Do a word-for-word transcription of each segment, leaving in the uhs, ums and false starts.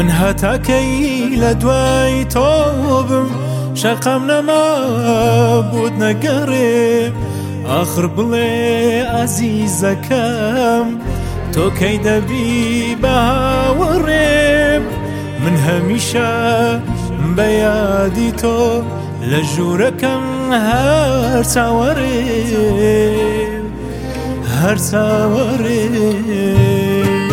من هەتاکەی لە دوای تۆ بم شەقام نەمابوود نەگەڕێم ئاخر بڵێ ئازیزەکەم تۆ کەی دەبی بە هاوەڕێم من هەمیشە بە یادی تۆ لە ژوورەکەم هەر چاوەڕێم هەر چاوەڕێم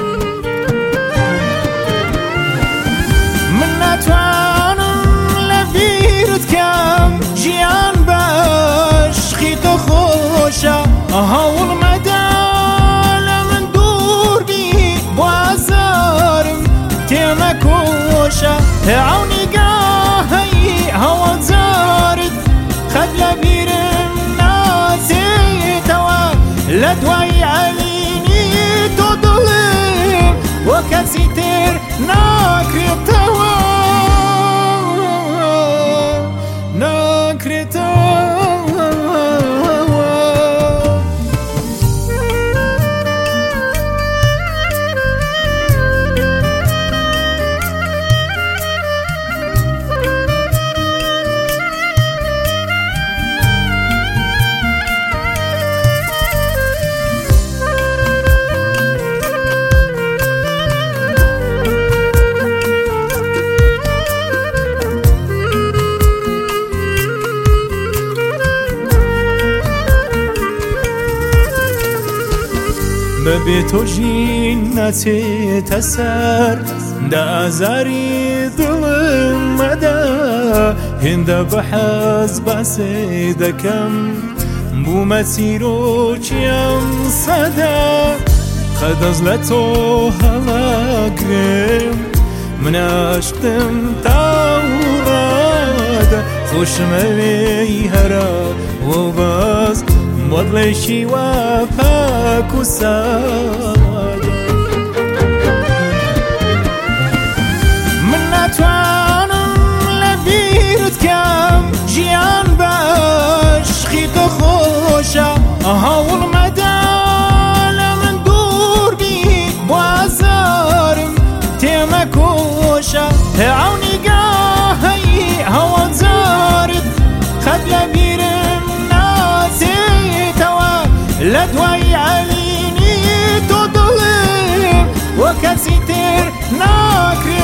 من ناتوانم لە بیرت کەم ژیان بە عشقی تۆ خۆشە هەوڵ مەدە لە من دوور بی بۆ ئازارم تێمەکۆشە عەونی گاهەی هەوەجارت خەت لە بیرم ناچێتەوە لە دوای عەلینی تۆ دڵم بۆ کەسی تر ناکرێتەوە ناکرێتەوە بەبێ تۆ ژین ناچێتە سەر دە ئازاری دڵم مەدە هێندە بە حەز باسێ دەکەم بوومە چیرۆکیم سەدە قەدەز لە تۆ هەڵاگرێم من عاشقم تاوڕادە خۆشمەوێی هەرە وە باز مۆڵێکی وا پاک و سادە من ناتوانم لە بیرت کەم ژیان بە عشقی تۆ خۆشە هەوڵ مەدە لە من دوور بی بۆ ئازارم تێمەکۆشە عەونی گاهەی هەوەجارت خەت لە بیرم ناچێتەوە لە دوای عەلینی تۆ دڵم بۆ کەسی تر ناکرێت